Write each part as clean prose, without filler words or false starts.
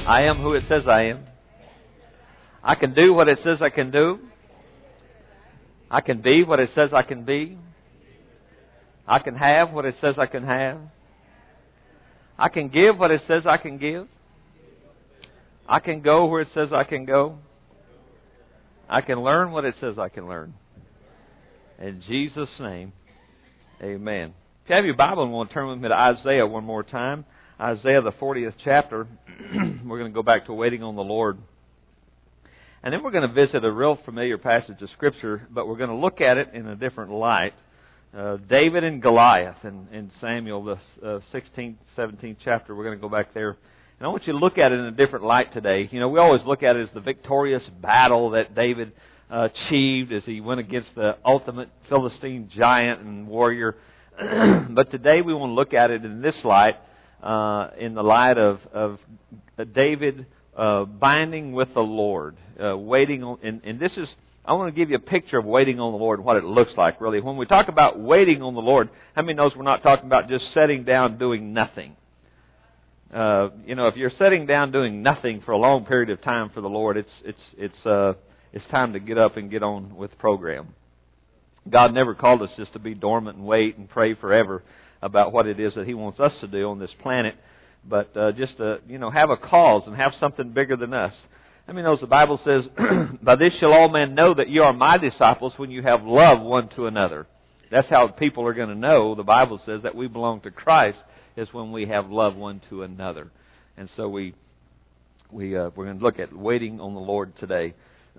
I am who it says I am. I can do what it says I can do. I can be what it says I can be. I can have what it says I can have. I can give what it says I can give. I can go where it says I can go. I can learn what it says I can learn. In Jesus' name, amen. If you have your Bible and want to turn with me to Isaiah one more time, Isaiah the 40th chapter, we're going to go back to waiting on the Lord. And then we're going to visit a real familiar passage of Scripture, but we're going to look at it in a different light. David and Goliath in Samuel, the 16th, 17th chapter. We're going to go back there. And I want you to look at it in a different light today. You know, we always look at it as the victorious battle that David achieved as he went against the ultimate Philistine giant and warrior. But today we want to look at it in this light, in the light of David binding with the Lord, waiting on. And this is, I want to give you a picture of waiting on the Lord and what it looks like, really. When we talk about waiting on the Lord, how many knows we're not talking about just sitting down doing nothing? You know, if you're sitting down doing nothing for a long period of time for the Lord, it's time to get up and get on with the program. God never called us just to be dormant and wait and pray forever about what it is that He wants us to do on this planet, but just to, you know, have a cause and have something bigger than us. I mean, the Bible says, "By this shall all men know that you are my disciples when you have love one to another." That's how people are going to know. The Bible says that we belong to Christ is when we have love one to another. And so we're going to look at waiting on the Lord today.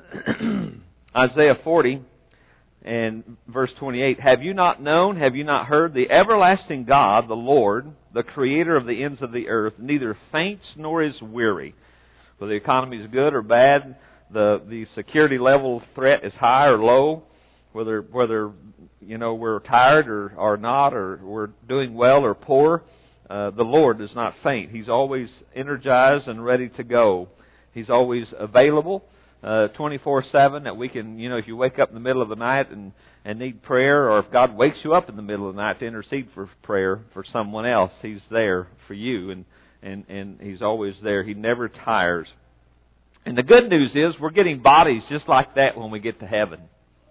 Isaiah 40 and verse 28, "Have you not known, have you not heard, the everlasting God, the Lord, the Creator of the ends of the earth, neither faints nor is weary." Whether the economy is good or bad, the security level threat is high or low, whether you know we're tired or not, or we're doing well or poor, the Lord does not faint. He's always energized and ready to go. He's always available 24/7, that we can, you know, if you wake up in the middle of the night and need prayer, or if God wakes you up in the middle of the night to intercede for prayer for someone else, He's there for you, and He's always there. He never tires. And the good news is we're getting bodies just like that when we get to heaven.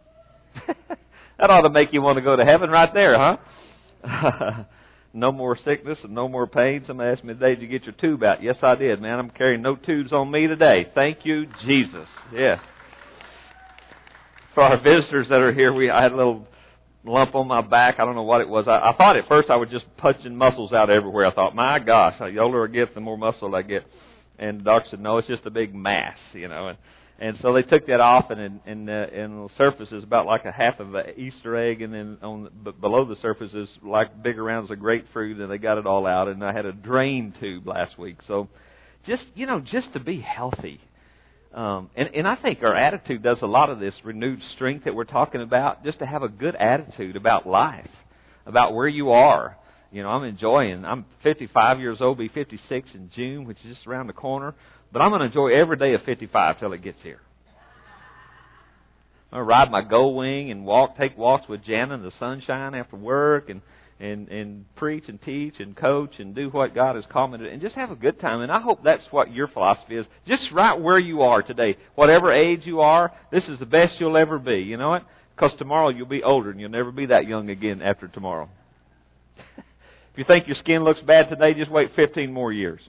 That ought to make you want to go to heaven right there, huh? No more sickness and no more pain. Somebody asked me today, "Did you get your tube out?" Yes, I did, man. I'm carrying no tubes on me today. Thank you, Jesus. Yeah. For our visitors that are here, I had a little lump on my back. I don't know what it was. I thought at first I was just punching muscles out everywhere. I thought, my gosh, the older I get, the more muscle I get. And the doctor said, no, it's just a big mass, you know. And so they took that off, and the surface is about like a half of an Easter egg, and then below the surface is like bigger rounds of grapefruit, and they got it all out. And I had a drain tube last week. So just to be healthy. And I think our attitude does a lot of this renewed strength that we're talking about, just to have a good attitude about life, about where you are. You know, I'm 55 years old, be 56 in June, which is just around the corner. But I'm going to enjoy every day of 55 till it gets here. I'm going to ride my Gold Wing and take walks with Jana in the sunshine after work, and preach and teach and coach and do what God has called me to do, and just have a good time. And I hope that's what your philosophy is. Just right where you are today. Whatever age you are, this is the best you'll ever be. You know what? Because tomorrow you'll be older, and you'll never be that young again after tomorrow. If you think your skin looks bad today, just wait 15 more years.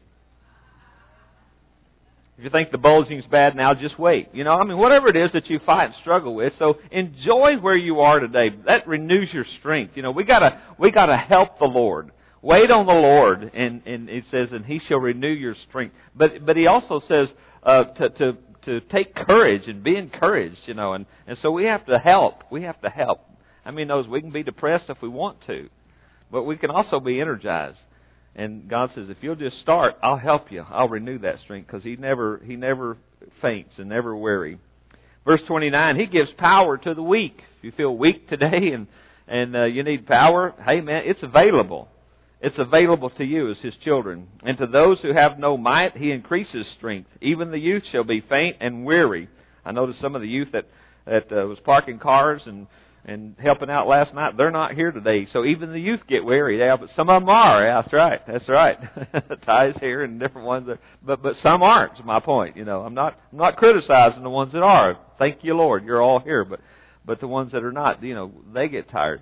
If you think the bulging's bad now, just wait. You know, I mean, whatever it is that you fight and struggle with, so enjoy where you are today. That renews your strength. You know, we gotta help the Lord. Wait on the Lord, and it says, and He shall renew your strength. But He also says to take courage and be encouraged. You know, and so we have to help. We have to help. I mean, we can be depressed if we want to, but we can also be energized. And God says, if you'll just start, I'll help you. I'll renew that strength, because He never faints and never weary. Verse 29, He gives power to the weak. If you feel weak today and you need power, hey man, it's available. It's available to you as His children. And to those who have no might, He increases strength. Even the youth shall be faint and weary. I noticed some of the youth that was parking cars and and helping out last night. They're not here today. So even the youth get weary. Yeah, but some of them are. Yeah, that's right. Ty's here and different ones. But some aren't, is my point. I'm not criticizing the ones that are. Thank you, Lord. You're all here. But the ones that are not, they get tired.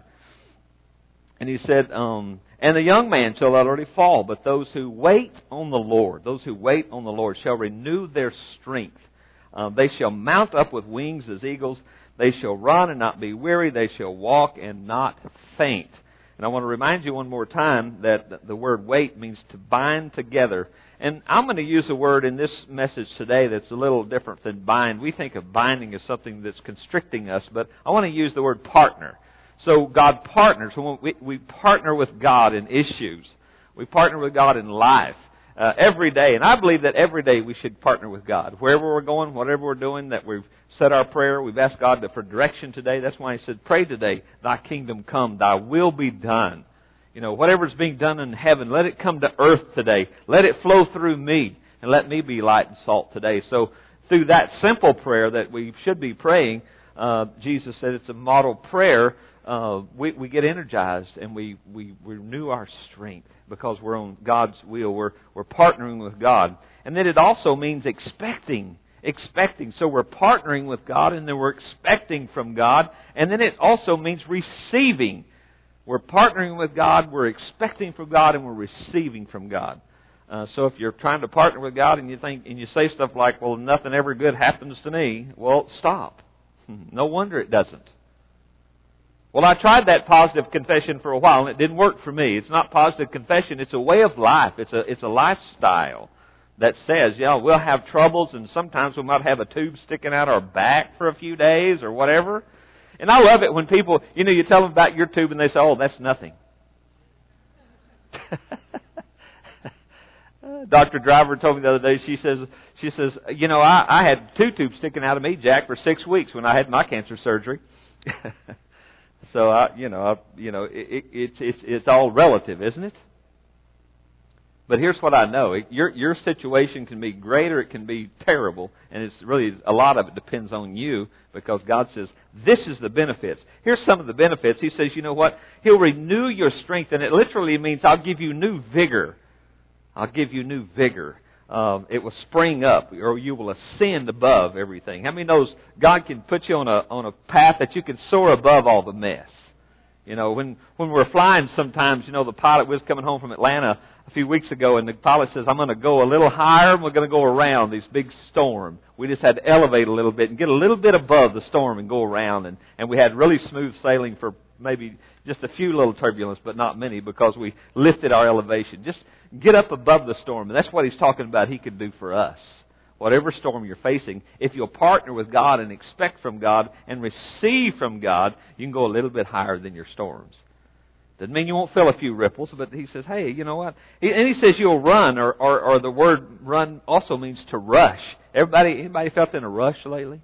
And he said, and the young man shall utterly fall, but those who wait on the Lord, shall renew their strength. They shall mount up with wings as eagles. They shall run and not be weary. They shall walk and not faint. And I want to remind you one more time that the word wait means to bind together. And I'm going to use a word in this message today that's a little different than bind. We think of binding as something that's constricting us, but I want to use the word partner. So God partners. We partner with God in issues. We partner with God in life. Every day, and I believe that every day we should partner with God. Wherever we're going, whatever we're doing, that we've said our prayer, we've asked God for direction today. That's why He said, pray today, thy kingdom come, thy will be done. Whatever's being done in heaven, let it come to earth today. Let it flow through me, and let me be light and salt today. So through that simple prayer that we should be praying, Jesus said it's a model prayer. We get energized and we renew our strength because we're on God's will. We're partnering with God. And then it also means expecting. So we're partnering with God and then we're expecting from God. And then it also means receiving. We're partnering with God, we're expecting from God, and we're receiving from God. So if you're trying to partner with God and you say stuff like, well, nothing ever good happens to me, well, stop. No wonder it doesn't. Well, I tried that positive confession for a while, and it didn't work for me. It's not positive confession. It's a way of life. It's a lifestyle that says, we'll have troubles, and sometimes we might have a tube sticking out our back for a few days or whatever. And I love it when people, you tell them about your tube, and they say, oh, that's nothing. Dr. Driver told me the other day, she says, I had 2 tubes sticking out of me, Jack, for 6 weeks when I had my cancer surgery. So it's all relative, isn't it? But here's what I know: your situation can be great or it can be terrible, and it's really a lot of it depends on you because God says this is the benefits. Here's some of the benefits. He says, you know what? He'll renew your strength, and it literally means I'll give you new vigor. I'll give you new vigor. It will spring up, or you will ascend above everything. How many knows God can put you on a path that you can soar above all the mess? When we're flying sometimes, the pilot was coming home from Atlanta a few weeks ago, and the pilot says, I'm going to go a little higher, and we're going to go around this big storm. We just had to elevate a little bit and get a little bit above the storm and go around. And we had really smooth sailing for maybe just a few little turbulence, but not many because we lifted our elevation. Just get up above the storm. And that's what He's talking about He can do for us. Whatever storm you're facing, if you'll partner with God and expect from God and receive from God, you can go a little bit higher than your storms. Doesn't mean you won't feel a few ripples, but He says, hey, you know what? And He says you'll run, or the word run also means to rush. Anybody felt in a rush lately?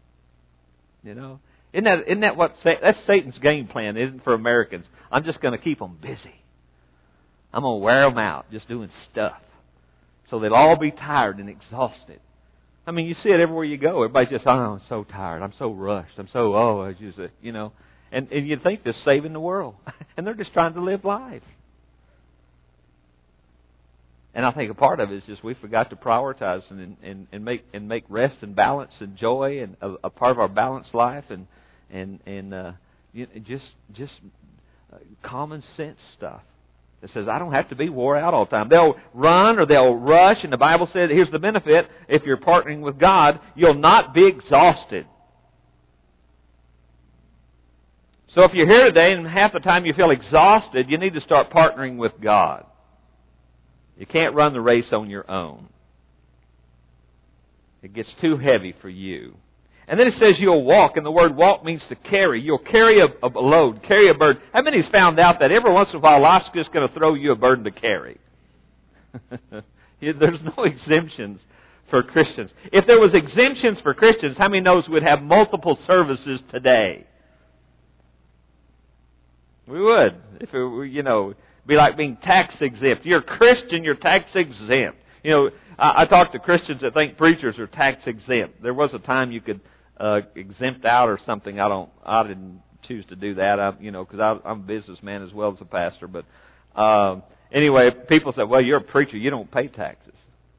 Isn't that that's Satan's game plan, isn't it, for Americans? I'm just going to keep them busy. I'm going to wear them out just doing stuff. So they'll all be tired and exhausted. I mean, you see it everywhere you go. Everybody's just, I'm so tired. I'm so rushed. And you think they're saving the world. And they're just trying to live life. And I think a part of it is just we forgot to prioritize and make rest and balance and joy and a part of our balanced life and just common sense stuff. It says, I don't have to be wore out all the time. They'll run or they'll rush, and the Bible said, here's the benefit. If you're partnering with God, you'll not be exhausted. So if you're here today and half the time you feel exhausted, you need to start partnering with God. You can't run the race on your own. It gets too heavy for you. And then it says you'll walk, and the word walk means to carry. You'll carry a load, carry a burden. How many's found out that every once in a while life's just going to throw you a burden to carry? There's no exemptions for Christians. If there was exemptions for Christians, how many knows we'd have multiple services today? We would. If it were, be like being tax exempt. You're a Christian, you're tax exempt. I talk to Christians that think preachers are tax exempt. There was a time you could exempt out or something. I didn't choose to do that. Because I'm a businessman as well as a pastor. But anyway, people say, well, you're a preacher. You don't pay taxes.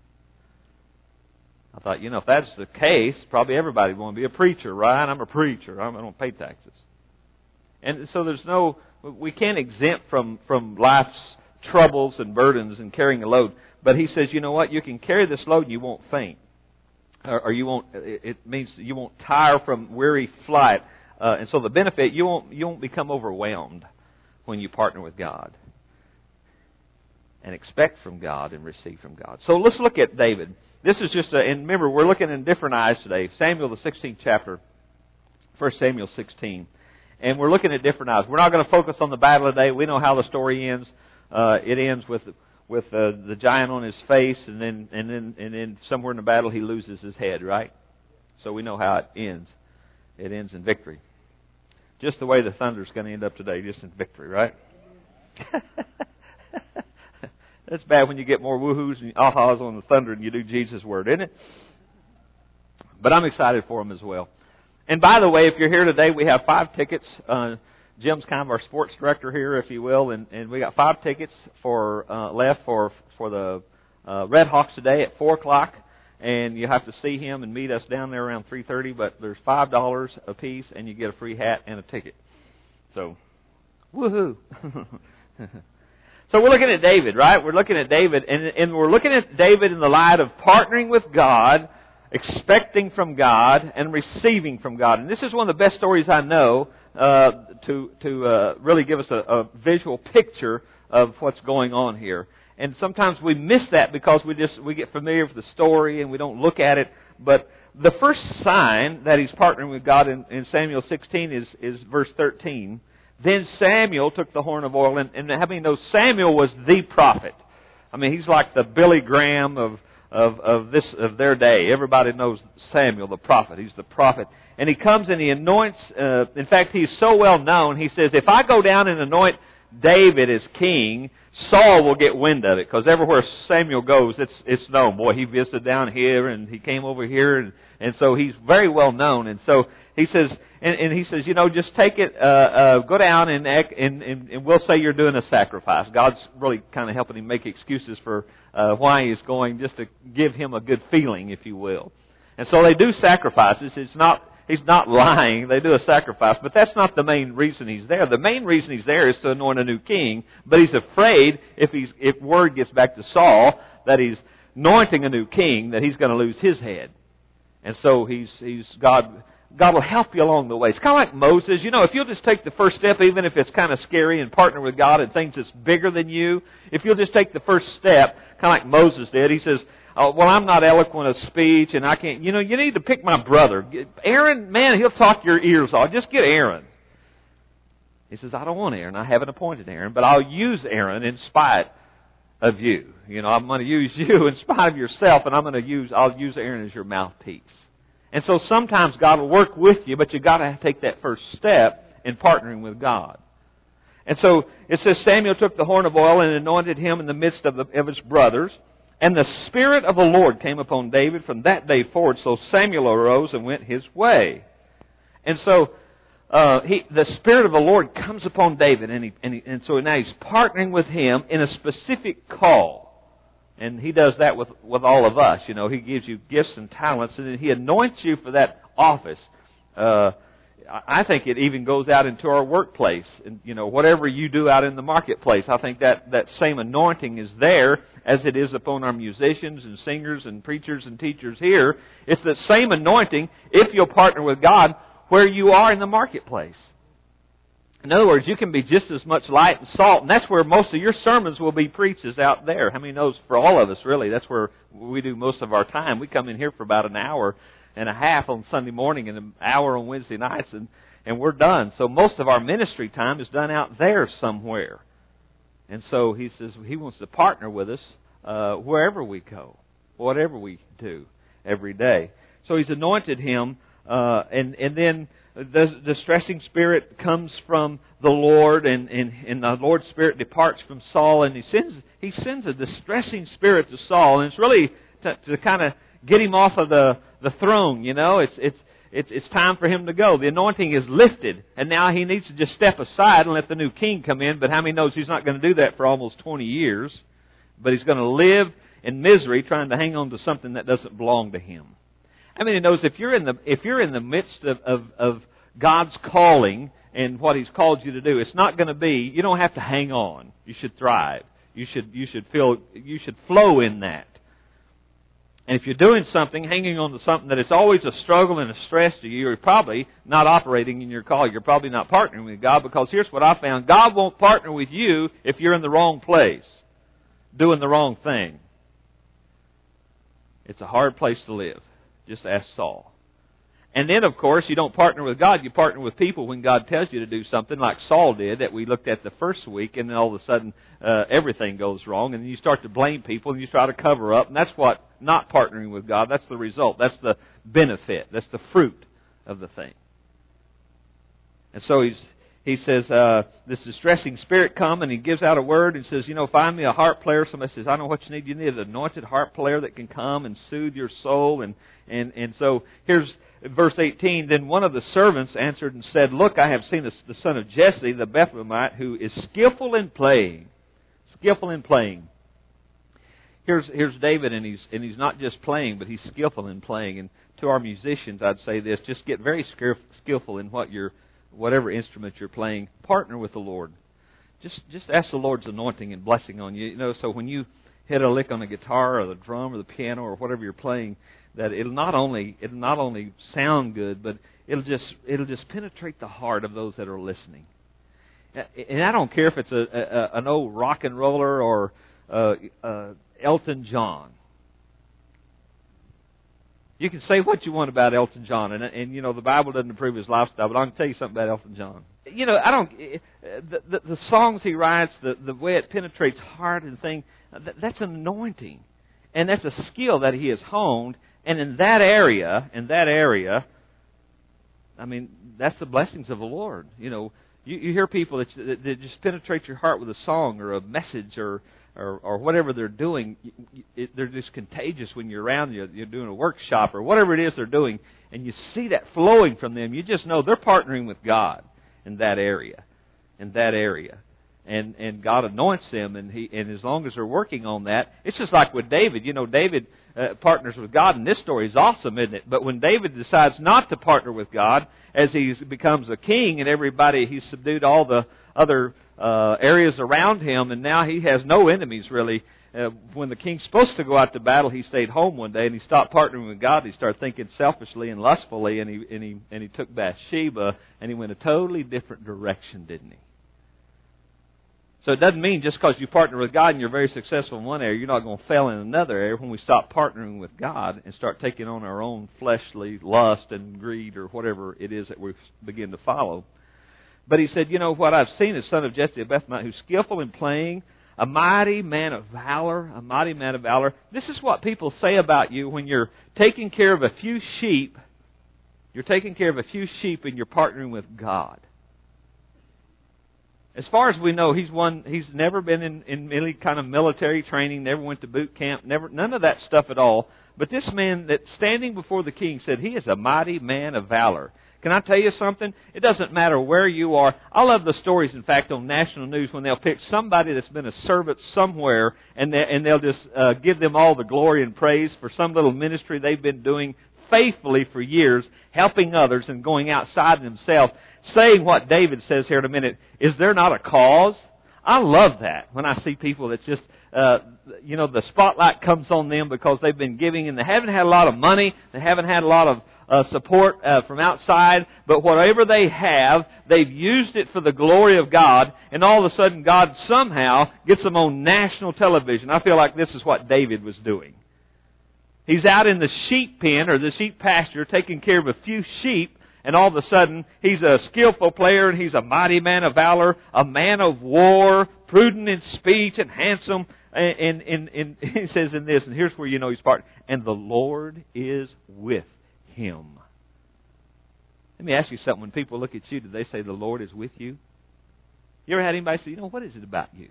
I thought, if that's the case, probably everybody would want to be a preacher, right? I'm a preacher. I don't pay taxes. And so we can't exempt from life's troubles and burdens and carrying a load. But he says, you know what? You can carry this load and you won't faint. Or you won't, it means you won't tire from weary flight. And so the benefit, you won't become overwhelmed when you partner with God. And expect from God and receive from God. So let's look at David. This is just and remember, we're looking in different eyes today. Samuel, the 16th chapter, 1 Samuel 16. And we're looking at different eyes. We're not going to focus on the battle today. We know how the story ends. It ends with the giant on his face, and then somewhere in the battle he loses his head, right? So we know how it ends. It ends in victory. Just the way the thunder's going to end up today, just in victory, right? That's bad when you get more woohoos and ahas on the thunder and you do Jesus' word, isn't it? But I'm excited for them as well. And by the way, if you're here today, we have 5 tickets. Jim's kind of our sports director here, if you will, and we got 5 tickets left for the Red Hawks today at 4:00, and you have to see him and meet us down there around 3:30. But there's $5 a piece, and you get a free hat and a ticket. So, woohoo! So we're looking at David, right? We're looking at David, and we're looking at David in the light of partnering with God, expecting from God, and receiving from God. And this is one of the best stories I know to really give us a visual picture of what's going on here. And sometimes we miss that because we get familiar with the story and we don't look at it. But the first sign that he's partnering with God in Samuel 16 is verse 13. Then Samuel took the horn of oil, and how many know Samuel was the prophet? I mean, he's like the Billy Graham of their day. Everybody knows Samuel, the prophet. He's the prophet. And he comes and he anoints, in fact, he's so well known, he says, if I go down and anoint David as king, Saul will get wind of it, because everywhere Samuel goes, it's known. Boy, he visited down here, and he came over here, and so he's very well known. And so he says, and he says, just take it, go down and we'll say you're doing a sacrifice. God's really kind of helping him make excuses for why he's going, just to give him a good feeling, if you will. And so they do sacrifices. He's not lying. They do a sacrifice, but that's not the main reason he's there. The main reason he's there is to anoint a new king, but he's afraid if word gets back to Saul that he's anointing a new king, that he's going to lose his head. And so God will help you along the way. It's kind of like Moses. If you'll just take the first step, even if it's kind of scary, and partner with God and things that's bigger than you, if you'll just take the first step, kind of like Moses did, he says, well, I'm not eloquent of speech, and I can't, you need to pick my brother. Aaron, man, he'll talk your ears off. Just get Aaron. He says, I don't want Aaron. I haven't appointed Aaron, but I'll use Aaron in spite of you. I'm going to use you in spite of yourself, and I'll use Aaron as your mouthpiece. And so sometimes God will work with you, but you've got to take that first step in partnering with God. And so it says Samuel took the horn of oil and anointed him in the midst of his brothers. And the Spirit of the Lord came upon David from that day forward. So Samuel arose and went his way. And so the Spirit of the Lord comes upon David. And so now he's partnering with him in a specific call. And he does that with all of us. He gives you gifts and talents, and then he anoints you for that office. I think it even goes out into our workplace. And, whatever you do out in the marketplace, I think that same anointing is there as it is upon our musicians and singers and preachers and teachers here. It's the same anointing if you'll partner with God where you are in the marketplace. In other words, you can be just as much light and salt, and that's where most of your sermons will be preached, is out there. How many knows, for all of us, really, that's where we do most of our time. We come in here for about an hour and a half on Sunday morning and an hour on Wednesday nights, and we're done. So most of our ministry time is done out there somewhere. And so he says he wants to partner with us wherever we go, whatever we do every day. So he's anointed him, and then the distressing spirit comes from the Lord, and the Lord's Spirit departs from Saul, and he sends a distressing spirit to Saul, and it's really to kind of get him off of the throne. it's time for him to go. The anointing is lifted, and now he needs to just step aside and let the new king come in. But how many knows he's not going to do that for almost 20 years? But he's going to live in misery trying to hang on to something that doesn't belong to him. How many knows if you're in the midst of God's calling and what He's called you to do, it's not going to be, you don't have to hang on. You should thrive. You should flow in that. And if you're doing something, hanging on to something that is always a struggle and a stress to you, you're probably not operating in your call. You're probably not partnering with God, because here's what I found. God won't partner with you if you're in the wrong place, doing the wrong thing. It's a hard place to live. Just ask Saul. And then, of course, you don't partner with God. You partner with people when God tells you to do something, like Saul did, that we looked at the first week, and then all of a sudden everything goes wrong, and then you start to blame people, and you try to cover up, and that's what not partnering with God, that's the result. That's the benefit. That's the fruit of the thing. And so he says, this distressing spirit come, and he gives out a word and says, find me a harp player. Somebody says, I know what you need. You need an anointed harp player that can come and soothe your soul. And so here's verse 18. Then one of the servants answered and said, look, I have seen the son of Jesse, the Bethlehemite, who is skillful in playing. Skillful in playing. Here's David, and he's not just playing, but he's skillful in playing. And to our musicians, I'd say this: just get very skillful in whatever instrument you're playing. Partner with the Lord. Just ask the Lord's anointing and blessing on you. So when you hit a lick on the guitar or the drum or the piano or whatever you're playing, that it'll not only sound good, but it'll just penetrate the heart of those that are listening. And I don't care if it's an old rock and roller or Elton John. You can say what you want about Elton John, and the Bible doesn't approve his lifestyle, but I can tell you something about Elton John. The songs he writes, the way it penetrates heart and thing, that's an anointing, and that's a skill that he has honed. And in that area, I mean, that's the blessings of the Lord. You hear people that just penetrate your heart with a song or a message or whatever they're doing. They're just contagious when you're around. You're doing a workshop or whatever it is they're doing, and you see that flowing from them. You just know they're partnering with God in that area. And God anoints them, and as long as they're working on that, it's just like with David. David partners with God, and this story is awesome, isn't it? But when David decides not to partner with God, as he becomes a king, and he's subdued all the other areas around him, and now he has no enemies really. When the king's supposed to go out to battle, he stayed home one day, and he stopped partnering with God. He started thinking selfishly and lustfully, and he took Bathsheba, and he went a totally different direction, didn't he? So it doesn't mean just because you partner with God and you're very successful in one area, you're not going to fail in another area. When we stop partnering with God and start taking on our own fleshly lust and greed or whatever it is that we begin to follow. But he said, what I've seen is son of Jesse of Bethlehem, who's skillful in playing, a mighty man of valor, This is what people say about you when you're taking care of a few sheep. You're taking care of a few sheep and you're partnering with God. As far as we know, he's never been in any kind of military training, never went to boot camp, none of that stuff at all. But this man that's standing before the king said he is a mighty man of valor. Can I tell you something? It doesn't matter where you are. I love the stories, in fact, on national news when they'll pick somebody that's been a servant somewhere and they'll just give them all the glory and praise for some little ministry they've been doing faithfully for years, helping others and going outside themselves. Saying what David says here in a minute, is there not a cause? I love that when I see people that's just, the spotlight comes on them because they've been giving and they haven't had a lot of money, they haven't had a lot of support from outside, but whatever they have, they've used it for the glory of God, and all of a sudden God somehow gets them on national television. I feel like this is what David was doing. He's out in the sheep pen or the sheep pasture taking care of a few sheep, and all of a sudden, he's a skillful player, and he's a mighty man of valor, a man of war, prudent in speech, and handsome. And he says in this, and here's where you know he's part, and the Lord is with him. Let me ask you something. When people look at you, do they say the Lord is with you? You ever had anybody say, what is it about you?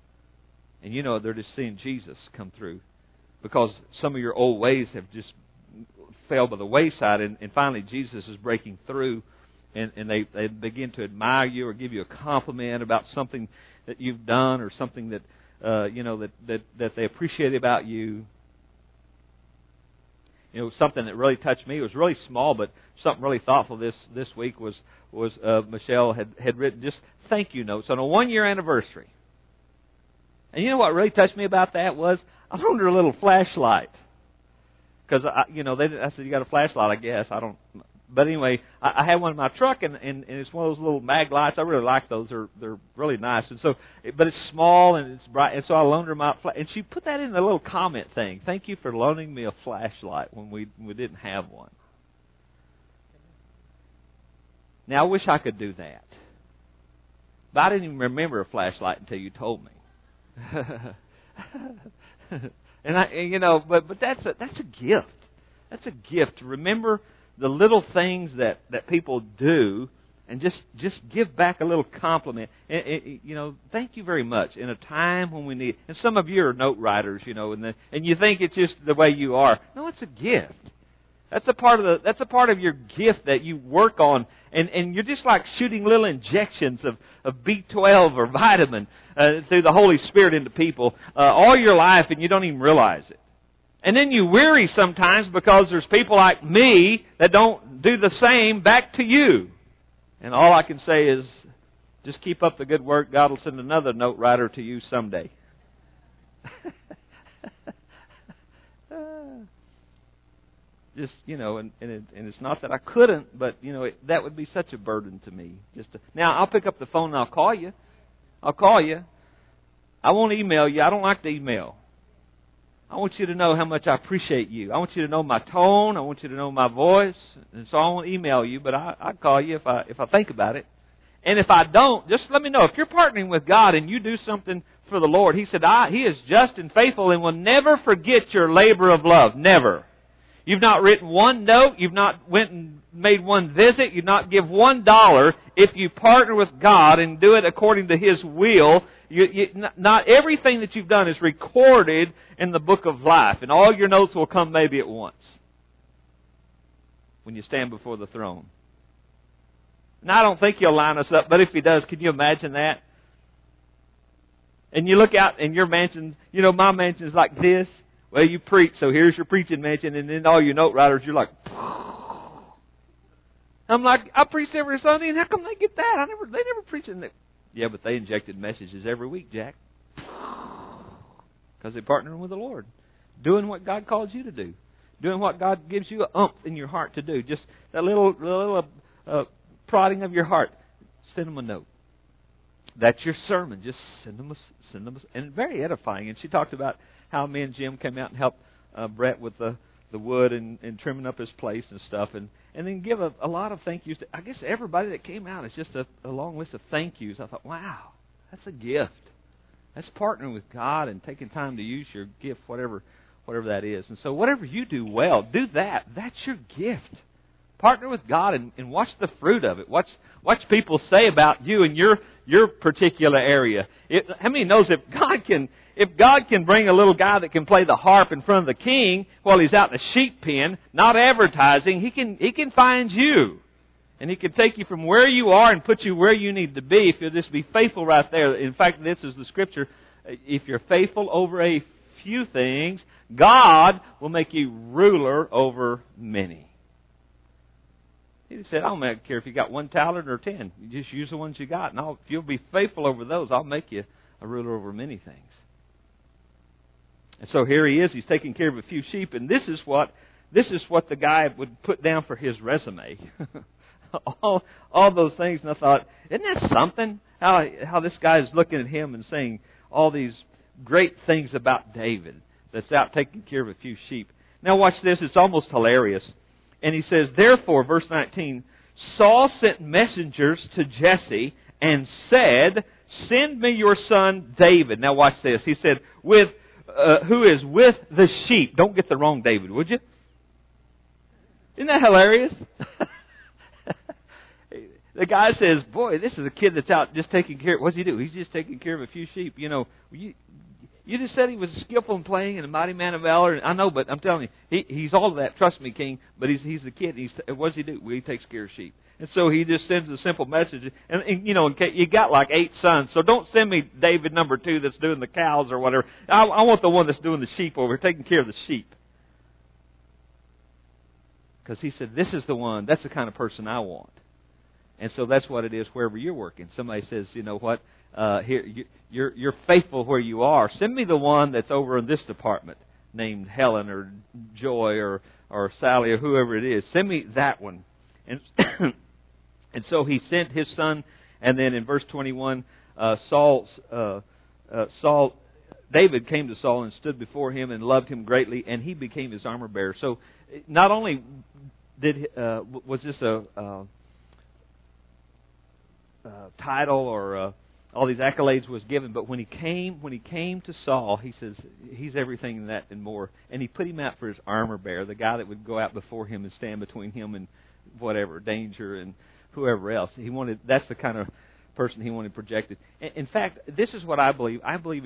And they're just seeing Jesus come through. Because some of your old ways have just fell by the wayside, and finally Jesus is breaking through, and they begin to admire you or give you a compliment about something that you've done or something that that they appreciate about you. Something that really touched me. It was really small, but something really thoughtful this week was Michelle had written just thank you notes on a 1-year anniversary. And you know what really touched me about that was I loaned her a little flashlight. Because I said, you got a flashlight, I guess. I don't. But anyway, I had one in my truck, and it's one of those little mag lights. I really like those. They're really nice. And so, but it's small and it's bright. And so I loaned her my and she put that in the little comment thing. Thank you for loaning me a flashlight when we didn't have one. Now I wish I could do that, but I didn't even remember a flashlight until you told me. But that's a gift. That's a gift to remember the little things that people do, and just give back a little compliment. Thank you very much in a time when we need. And some of you are note writers, and you think it's just the way you are. No, it's a gift. That's a part of your gift that you work on, and you're just like shooting little injections of B12 or vitamin through the Holy Spirit into people all your life, and you don't even realize it. And then you weary sometimes because there's people like me that don't do the same back to you. And all I can say is, just keep up the good work. God will send another note writer to you someday. And it's not that I couldn't, but that would be such a burden to me. Now I'll pick up the phone and I'll call you. I won't email you. I don't like to email. I want you to know how much I appreciate you. I want you to know my tone. I want you to know my voice. And so I won't email you, but I'll call you if I think about it. And if I don't, just let me know. If you're partnering with God and you do something for the Lord, He said, He is just and faithful and will never forget your labor of love. Never. You've not written one note. You've not went and made one visit. You've not give $1. If you partner with God and do it according to His will, not everything that you've done is recorded in the book of life. And all your notes will come maybe at once when you stand before the throne. Now, I don't think He'll line us up, but if He does, can you imagine that? And you look out in your mansion, my mansion is like this. Well, you preach, so here's your preaching mansion, and then all your note writers, you're like, I'm like, I preach every Sunday, and how come they get that? They never preach in that. Yeah, but they injected messages every week, Jack. Because they partner with the Lord. Doing what God calls you to do. Doing what God gives you a umph in your heart to do. Just that little prodding of your heart. Send them a note. That's your sermon. Just send them and very edifying. And she talked about how me and Jim came out and helped Brett with the wood and trimming up his place and stuff. And then give a lot of thank yous to, I guess, everybody that came out. It's just a long list of thank yous. I thought, wow, that's a gift. That's partnering with God and taking time to use your gift, whatever that is. And so whatever you do well, do that. That's your gift. Partner with God and watch the fruit of it. Watch people say about you in your particular area. How many knows if God can bring a little guy that can play the harp in front of the king while he's out in the sheep pen, not advertising, he can find you. And He can take you from where you are and put you where you need to be if you'll just be faithful right there. In fact, this is the scripture. If you're faithful over a few things, God will make you ruler over many. He said, I don't care if you got 1 talent or 10. You just use the ones you got. And if you'll be faithful over those, I'll make you a ruler over many things. And so here he is. He's taking care of a few sheep. And this is what the guy would put down for his resume. all those things. And I thought, isn't that something? How this guy is looking at him and saying all these great things about David that's out taking care of a few sheep. Now watch this. It's almost hilarious. And he says, therefore, verse 19, Saul sent messengers to Jesse and said, send me your son David. Now watch this. He said, who is with the sheep. Don't get the wrong David, would you? Isn't that hilarious? The guy says, boy, this is a kid that's out just taking care. What's he do? He's just taking care of a few sheep. You just said he was skillful in playing and a mighty man of valor. I know, but I'm telling you, he's all of that. Trust me, King. But he's the kid. What does he do? Well, he takes care of sheep. And so he just sends a simple message. And you know, you got like 8 sons. So don't send me David number 2 that's doing the cows or whatever. I want the one that's doing the sheep over here, taking care of the sheep. Because he said, this is the one. That's the kind of person I want. And so that's what it is wherever you're working. Somebody says, you know what? Here you're faithful where you are. Send me the one that's over in this department, named Helen or Joy or Sally or whoever it is. Send me that one. And and so he sent his son. And then in verse 21, David came to Saul and stood before him and loved him greatly, and he became his armor bearer. So not only was this a title or all these accolades was given, but when he came to Saul, he says he's everything in that and more. And he put him out for his armor bearer, the guy that would go out before him and stand between him and whatever danger and whoever else. That's the kind of person he wanted projected. In fact, this is what I believe. I believe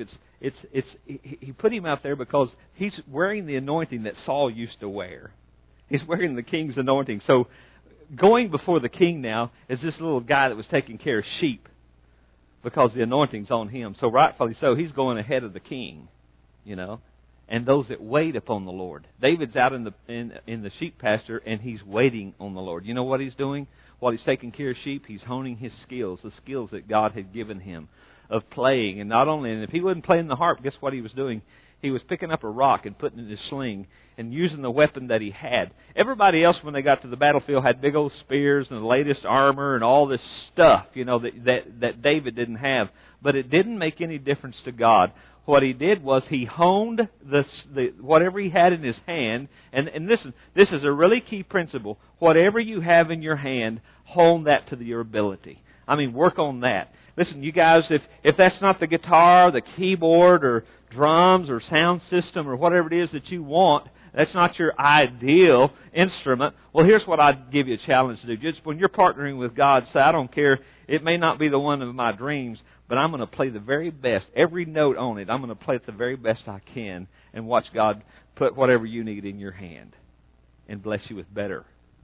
he put him out there because he's wearing the anointing that Saul used to wear. He's wearing the king's anointing. So going before the king now is this little guy that was taking care of sheep because the anointing's on him. So rightfully so, he's going ahead of the king, you know, and those that wait upon the Lord. David's out in the sheep pasture, and he's waiting on the Lord. You know what he's doing? While he's taking care of sheep, he's honing his skills, the skills that God had given him of playing. And not only, and if he wasn't playing the harp, guess what he was doing? He was picking up a rock and putting it in his sling and using the weapon that he had. Everybody else, when they got to the battlefield, had big old spears and the latest armor and all this stuff, you know, that David didn't have. But it didn't make any difference to God. What he did was he honed the whatever he had in his hand. And listen, this is a really key principle. Whatever you have in your hand, hone that to your ability. I mean, work on that. Listen, you guys, if that's not the guitar, the keyboard, or drums, or sound system, or whatever it is that you want, that's not your ideal instrument. Well, here's what I'd give you a challenge to do. Just when you're partnering with God, say, I don't care. It may not be the one of my dreams, but I'm going to play the very best. Every note on it, I'm going to play it the very best I can, and watch God put whatever you need in your hand and bless you with better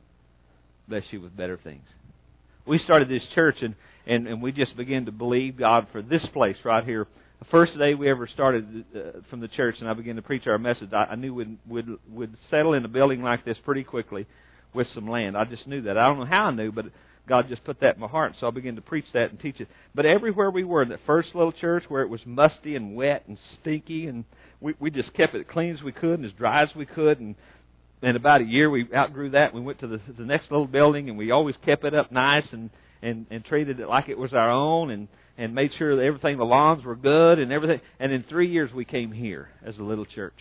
things. We started this church, and we just began to believe God for this place right here. The first day we ever started from the church, and I began to preach our message, I knew we'd settle in a building like this pretty quickly with some land. I just knew that. I don't know how I knew, but God just put that in my heart, so I began to preach that and teach it. But everywhere we were, in that first little church where it was musty and wet and stinky, and we just kept it clean as we could and as dry as we could, and in about a year we outgrew that. We went to the next little building, and we always kept it up nice and treated it like it was our own, and made sure that everything, the lawns were good and everything. And in 3 years we came here as a little church.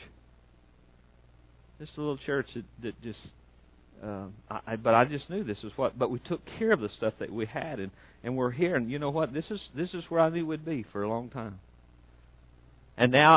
Just a little church that just... but I just knew this is what. But we took care of the stuff that we had, and we're here. And you know what? This is where I knew we'd be for a long time. And now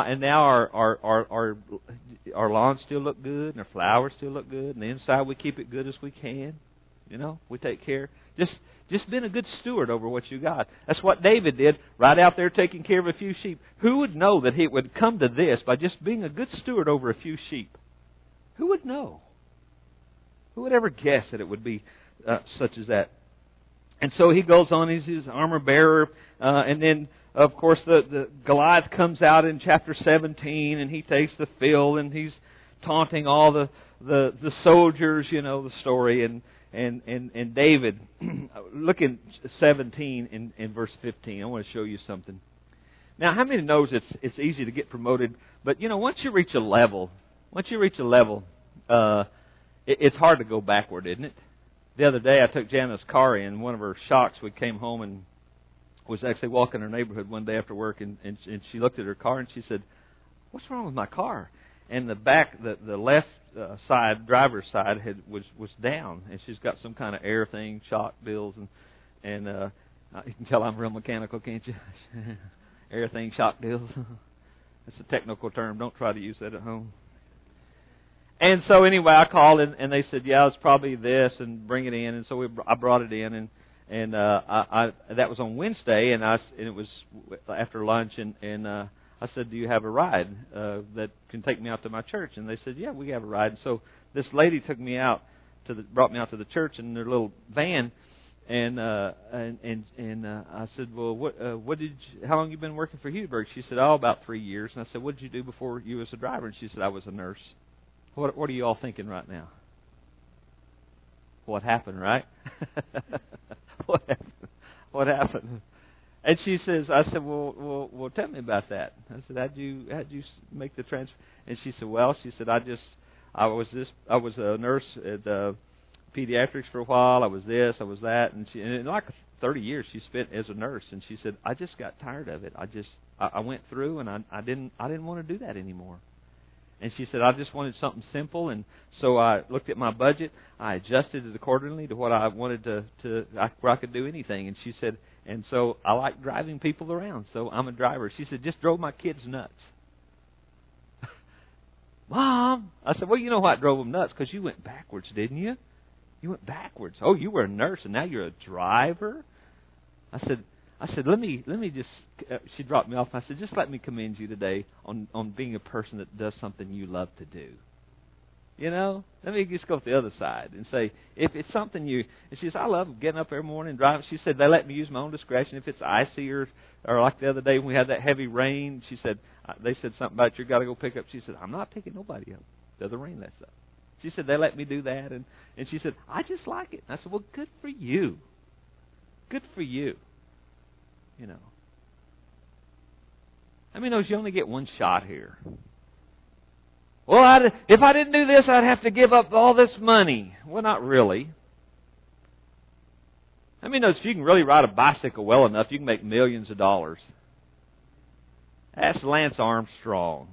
our lawns still look good, and our flowers still look good, and the inside we keep it good as we can. You know, we take care. Just being a good steward over what you got. That's what David did, right out there taking care of a few sheep. Who would know that he would come to this by just being a good steward over a few sheep? Who would know? Who would ever guess that it would be such as that? And so he goes on, he's his armor bearer, and then, of course, the Goliath comes out in chapter 17, and he takes the field, and he's taunting all the soldiers, you know, the story, and David, look in 17 in verse 15. I want to show you something. Now, how many knows it's easy to get promoted, but, you know, once you reach a level, it's hard to go backward, isn't it? The other day I took Jana's car in. One of her shocks, we came home and was actually walking her neighborhood one day after work, and she looked at her car and she said, "What's wrong with my car?" And the back, the left side, driver's side, was down, and she's got some kind of air thing, shock deals, and you can tell I'm real mechanical, can't you? Air thing, shock deals. That's a technical term. Don't try to use that at home. And so anyway, I called and they said, yeah, it's probably this, and bring it in. And so I brought it in, and I that was on Wednesday, and it was after lunch, and I said, do you have a ride that can take me out to my church? And they said, yeah, we have a ride. And so this lady took me out brought me out to the church in their little van. And I said, well, how long you been working for Huberg? She said, about 3 years. And I said, what did you do before you was a driver? And she said, I was a nurse. What are you all thinking right now? What happened, right? What happened? And she says, I said, well, tell me about that. I said, how'd you make the transfer? And she said, I was a nurse at pediatrics for a while. I was this, I was that, and in like 30 years she spent as a nurse. And she said, I just got tired of it. I went through, and I didn't want to do that anymore. And she said, I just wanted something simple, and so I looked at my budget. I adjusted it accordingly to what I wanted where I could do anything. And she said, and so I like driving people around, so I'm a driver. She said, just drove my kids nuts. Mom, I said, well, you know why it drove them nuts? Because you went backwards, didn't you? You went backwards. Oh, you were a nurse, and now you're a driver? I said, let me just, she dropped me off. I said, just let me commend you today on being a person that does something you love to do. You know, let me just go to the other side and say, if it's something and she says, I love getting up every morning and driving. She said, they let me use my own discretion. If it's icy or like the other day when we had that heavy rain, she said, they said something about you got to go pick up. She said, I'm not picking nobody up. The other rain lets up. She said, they let me do that. And she said, I just like it. And I said, well, good for you. Good for you. You know. I mean, you only get one shot here. Well, if I didn't do this, I'd have to give up all this money. Well, not really. I mean, if you can really ride a bicycle well enough, you can make millions of dollars. Ask Lance Armstrong.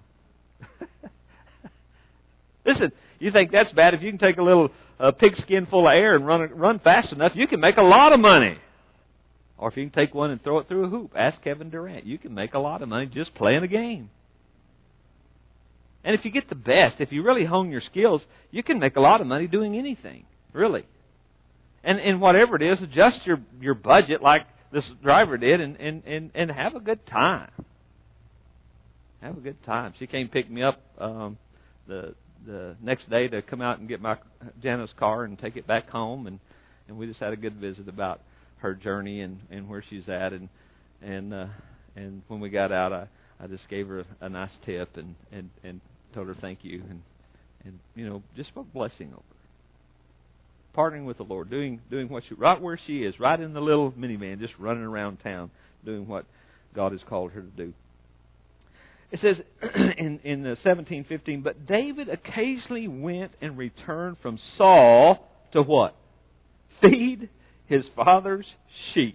Listen, you think that's bad? If you can take a little pigskin full of air and run fast enough, you can make a lot of money. Or if you can take one and throw it through a hoop, ask Kevin Durant. You can make a lot of money just playing a game. And if you get the best, if you really hone your skills, you can make a lot of money doing anything, really. And whatever it is, adjust your budget like this driver did and have a good time. Have a good time. She came pick me up the next day to come out and get Jana's car and take it back home, and we just had a good visit about her journey and where she's at, and when we got out, I just gave her a nice tip and told her thank you and just spoke blessing over her. Partnering with the Lord, doing what right where she is, right in the little minivan, just running around town, doing what God has called her to do. It says in 17:15, but David occasionally went and returned from Saul to what? Feed his father's sheep.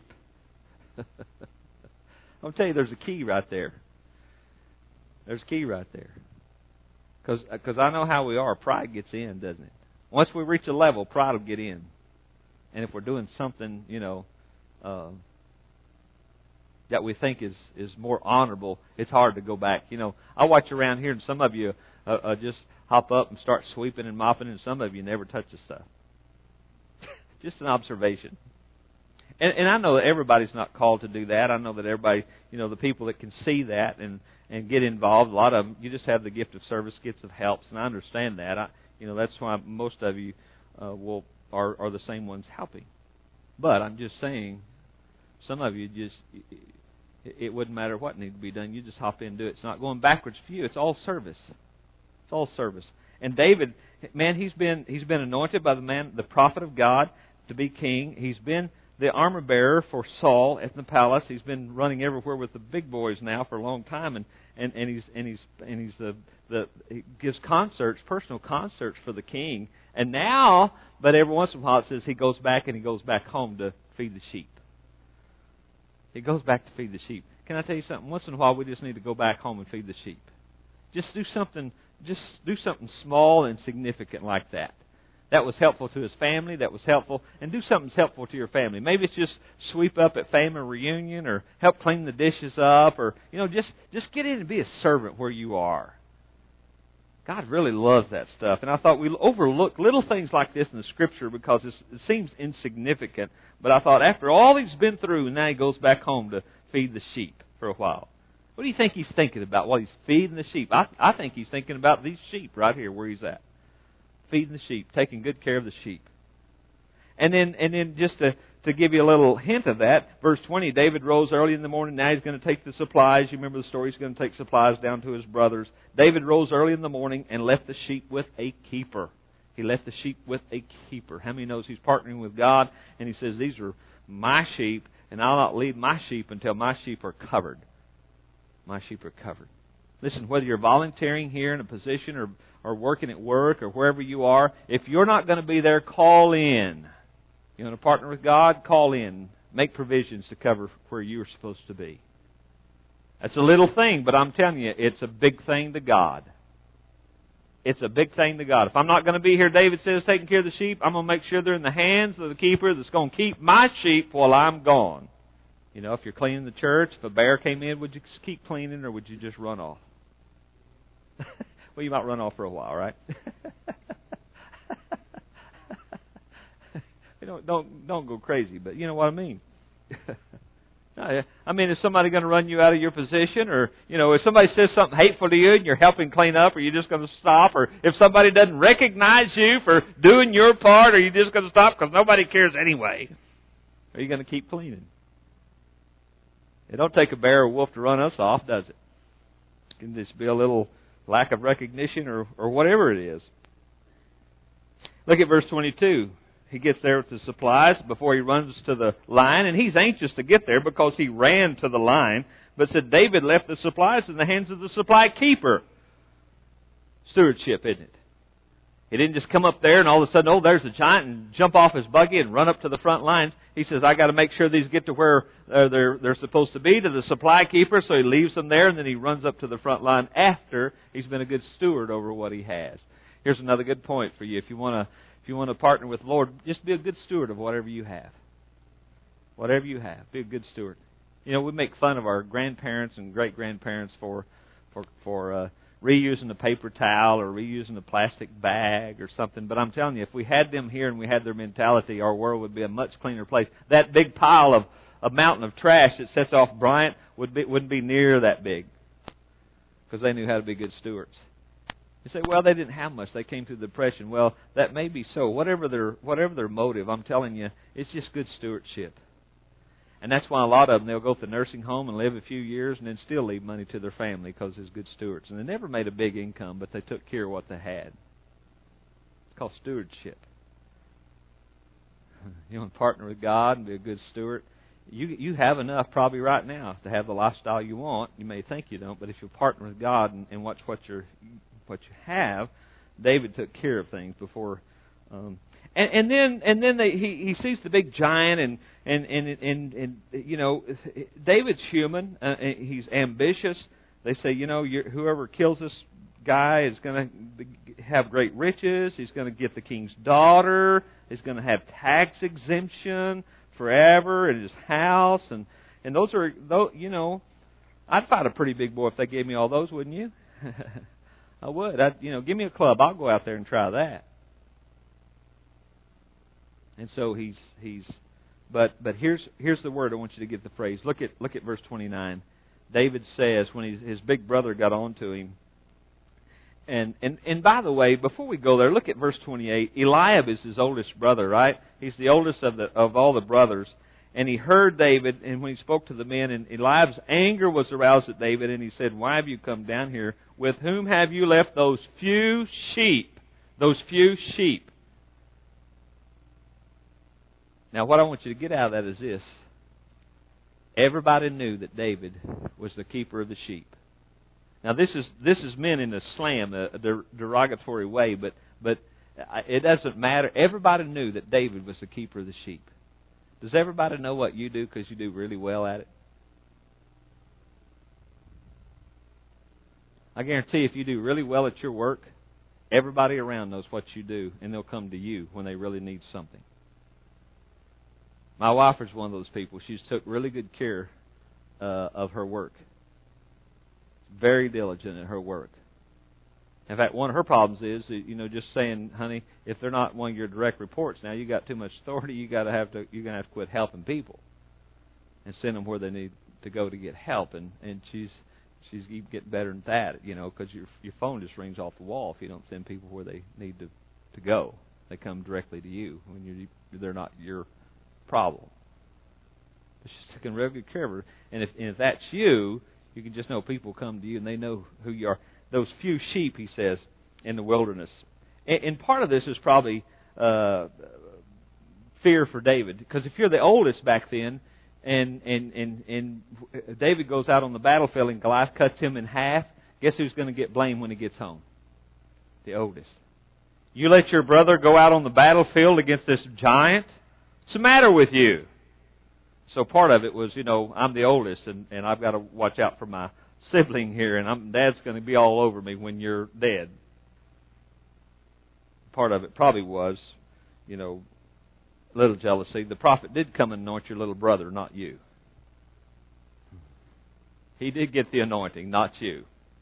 I'll tell you, there's a key right there. There's a key right there. Because I know how we are. Pride gets in, doesn't it? Once we reach a level, pride will get in. And if we're doing something, that we think is more honorable, it's hard to go back. I watch around here, and some of you just hop up and start sweeping and mopping, and some of you never touch the stuff. Just an observation. And I know that everybody's not called to do that. I know that everybody, the people that can see that and get involved, a lot of them, you just have the gift of service, gifts of helps, and I understand that. That's why most of you are the same ones helping. But I'm just saying, some of you it wouldn't matter what needs to be done. You just hop in and do it. It's not going backwards for you. It's all service. It's all service. And David, man, he's been anointed by the prophet of God to be king. He's been the armor bearer for Saul at the palace. He's been running everywhere with the big boys now for a long time, and he gives concerts, personal concerts for the king. And now, but every once in a while it says he goes back home to feed the sheep. He goes back to feed the sheep. Can I tell you something? Once in a while we just need to go back home and feed the sheep. Just do something small and significant like that. That was helpful to his family. That was helpful. And do something that's helpful to your family. Maybe it's just sweep up at family reunion, or help clean the dishes up, or just get in and be a servant where you are. God really loves that stuff. And I thought we overlook little things like this in the Scripture because it seems insignificant. But I thought after all he's been through, now he goes back home to feed the sheep for a while. What do you think he's thinking about while he's feeding the sheep? I think he's thinking about these sheep right here where he's at. Feeding the sheep, taking good care of the sheep. And then just to give you a little hint of that, verse 20, David rose early in the morning. Now he's going to take the supplies. You remember the story. He's going to take supplies down to his brothers. David rose early in the morning and left the sheep with a keeper. He left the sheep with a keeper. How many knows he's partnering with God? And he says, these are my sheep, and I'll not leave my sheep until my sheep are covered. My sheep are covered. Listen, whether you're volunteering here in a position or working at work or wherever you are, if you're not going to be there, call in. You want to partner with God? Call in. Make provisions to cover where you're supposed to be. That's a little thing, but I'm telling you, it's a big thing to God. It's a big thing to God. If I'm not going to be here, David says, taking care of the sheep, I'm going to make sure they're in the hands of the keeper that's going to keep my sheep while I'm gone. You know, if you're cleaning the church, if a bear came in, would you keep cleaning or would you just run off? Well, you might run off for a while, right? Don't go crazy, but you know what I mean. I mean, is somebody going to run you out of your position? Or, you know, if somebody says something hateful to you and you're helping clean up, are you just going to stop? Or if somebody doesn't recognize you for doing your part, are you just going to stop because nobody cares anyway? Or are you going to keep cleaning? It don't take a bear or wolf to run us off, does it? It can just be a little lack of recognition or whatever it is. Look at verse 22. He gets there with the supplies before he runs to the line, and he's anxious to get there because he ran to the line. But said David left the supplies in the hands of the supply keeper. Stewardship, isn't it? He didn't just come up there and all of a sudden, oh, there's a giant, and jump off his buggy and run up to the front lines. He says, I got to make sure these get to where they're supposed to be, to the supply keeper. So he leaves them there, and then he runs up to the front line after he's been a good steward over what he has. Here's another good point for you. If you want to partner with the Lord, just be a good steward of whatever you have. Whatever you have, be a good steward. You know, we make fun of our grandparents and great-grandparents for reusing a paper towel or reusing a plastic bag or something. But I'm telling you, if we had them here and we had their mentality, our world would be a much cleaner place. That big pile of a mountain of trash that sets off Bryant wouldn't be near that big because they knew how to be good stewards. You say, well, they didn't have much. They came through the Depression. Well, that may be so. Whatever their motive, I'm telling you, it's just good stewardship. And that's why a lot of them, they'll go to the nursing home and live a few years and then still leave money to their family because they're good stewards. And they never made a big income, but they took care of what they had. It's called stewardship. You want to partner with God and be a good steward? You have enough probably right now to have the lifestyle you want. You may think you don't, but if you partner with God and watch what you have, David took care of things before. And then he sees the big giant and you know, David's human. He's ambitious. They say, you know, whoever kills this guy is going to have great riches. He's going to get the king's daughter. He's going to have tax exemption forever in his house. And those are, you know, I'd fight a pretty big boy if they gave me all those, wouldn't you? I would. Give me a club. I'll go out there and try that. And so but here's the word I want you to get the phrase. Look at verse 29. David says when his big brother got on to him. And by the way, before we go there, look at verse 28. Eliab is his oldest brother, right? He's the oldest of all the brothers. And he heard David, and when he spoke to the men, and Eliab's anger was aroused at David, and he said, why have you come down here? With whom have you left those few sheep? Those few sheep. Now, what I want you to get out of that is this. Everybody knew that David was the keeper of the sheep. Now, this is meant in a slam, a derogatory way, but it doesn't matter. Everybody knew that David was the keeper of the sheep. Does everybody know what you do because you do really well at it? I guarantee if you do really well at your work, everybody around knows what you do, and they'll come to you when they really need something. My wife is one of those people. She's took really good care of her work. Very diligent in her work. In fact, one of her problems is, just saying, honey, if they're not one of your direct reports, now you got too much authority. You're gonna have to quit helping people and send them where they need to go to get help. And she's She's even getting better than that, because your phone just rings off the wall if you don't send people where they need to go. They come directly to you when they're not your problem. But she's taking real good care of her. And if that's you, you can just know people come to you and they know who you are. Those few sheep, he says, in the wilderness. And part of this is probably fear for David, because if you're the oldest back then, and David goes out on the battlefield and Goliath cuts him in half, guess who's going to get blamed when he gets home? The oldest. You let your brother go out on the battlefield against this giant? What's the matter with you? So part of it was, I'm the oldest, and I've got to watch out for my sibling here, and Dad's going to be all over me when you're dead. Part of it probably was, little jealousy. The prophet did come and anoint your little brother, not you. He did get the anointing, not you.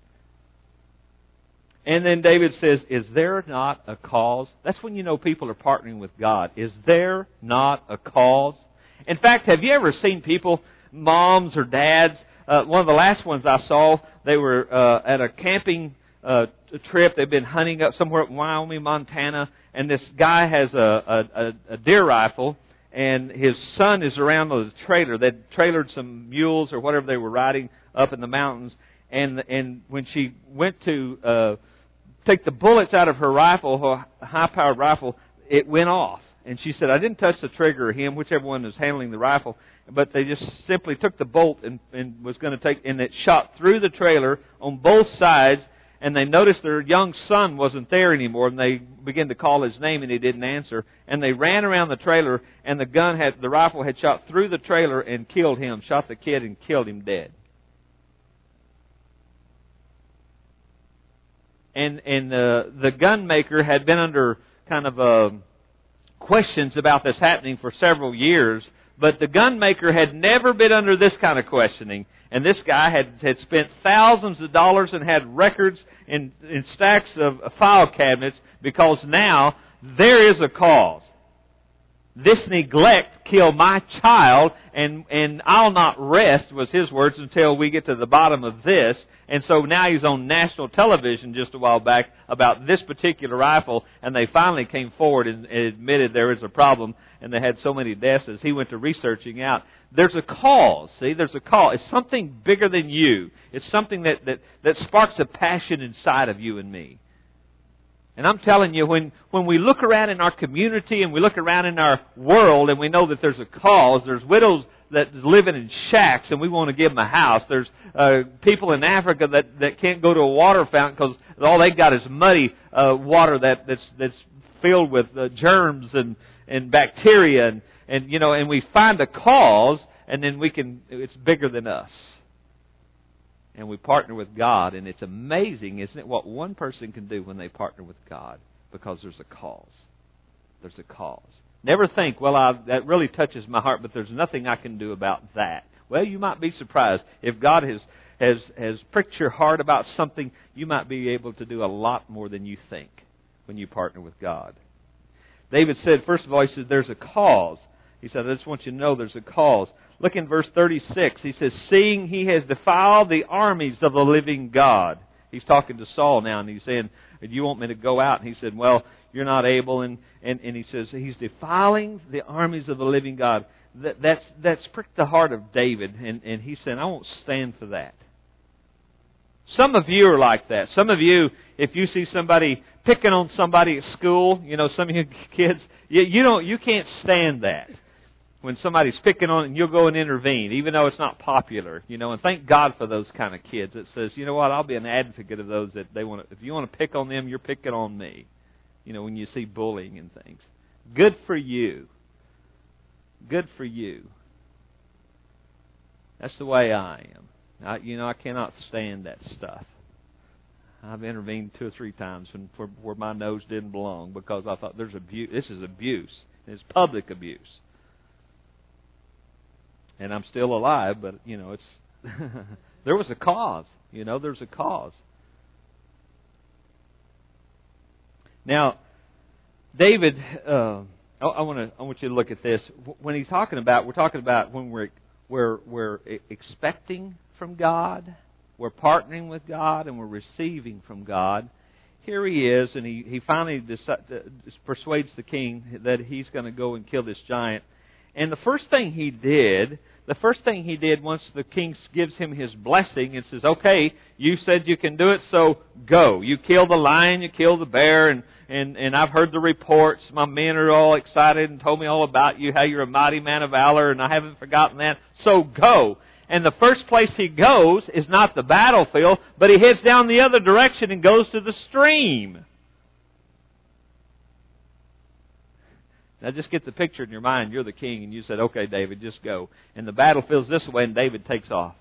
And then David says, is there not a cause? That's when you know people are partnering with God. Is there not a cause? In fact, have you ever seen people, moms or dads? One of the last ones I saw, they were at a camping trip. They've been hunting up somewhere in Wyoming, Montana, and this guy has a deer rifle, and his son is around the trailer. They'd trailered some mules or whatever they were riding up in the mountains, and when she went to take the bullets out of her rifle, her high-powered rifle, it went off. And she said, I didn't touch the trigger or him, whichever one was handling the rifle, but they just simply took the bolt and was going to take, and it shot through the trailer on both sides, and they noticed their young son wasn't there anymore, and they began to call his name, and he didn't answer, and they ran around the trailer, and the rifle had shot through the trailer and killed him, shot the kid and killed him dead. And the gun maker had been under kind of questions about this happening for several years, but the gun maker had never been under this kind of questioning. And this guy had spent thousands of dollars and had records in stacks of file cabinets, because now there is a cause. This neglect killed my child, and I'll not rest, was his words, until we get to the bottom of this. And so now he's on national television just a while back about this particular rifle, and they finally came forward and admitted there is a problem, and they had so many deaths as he went to researching out. There's a cause, see, there's a cause. It's something bigger than you. It's something that sparks a passion inside of you and me. And I'm telling you, when we look around in our community and we look around in our world and we know that there's a cause, there's widows that living in shacks and we want to give them a house. There's people in Africa that can't go to a water fountain because all they got is muddy water that's filled with germs and bacteria and we find a cause, and then it's bigger than us. And we partner with God, and it's amazing, isn't it, what one person can do when they partner with God, because there's a cause. There's a cause. Never think, that really touches my heart, but there's nothing I can do about that. Well, you might be surprised. If God has pricked your heart about something, you might be able to do a lot more than you think when you partner with God. David said, first of all, he said, there's a cause. He said, I just want you to know there's a cause. Look in verse 36. He says, seeing he has defiled the armies of the living God. He's talking to Saul now, and he's saying, do you want me to go out? And he said, well, you're not able. And he says, he's defiling the armies of the living God. That's pricked the heart of David. And he said, I won't stand for that. Some of you are like that. Some of you, if you see somebody picking on somebody at school, some of you kids, you can't stand that. When somebody's picking on it, and you'll go and intervene, even though it's not popular, and thank God for those kind of kids that says, you know what, I'll be an advocate of those that they want to. If you want to pick on them, you're picking on me. When you see bullying and things, good for you. Good for you. That's the way I am. I cannot stand that stuff. I've intervened 2 or 3 times where my nose didn't belong, because I thought there's abuse. This is abuse. It's public abuse. And I'm still alive, but, it's there was a cause. There's a cause. Now, David, I want you to look at this. When he's talking about, we're talking about when we're expecting from God. we're partnering with God, and we're receiving from God. Here he is, and he finally persuades the king that he's going to go and kill this giant. And the first thing he did once the king gives him his blessing and says, okay, you said you can do it, so go. You kill the lion, you kill the bear, and I've heard the reports. My men are all excited and told me all about you, how you're a mighty man of valor, and I haven't forgotten that, so go. And the first place he goes is not the battlefield, but he heads down the other direction and goes to the stream. Now just get the picture in your mind. You're the king and you said, okay, David, just go. And the battlefield's this way and David takes off.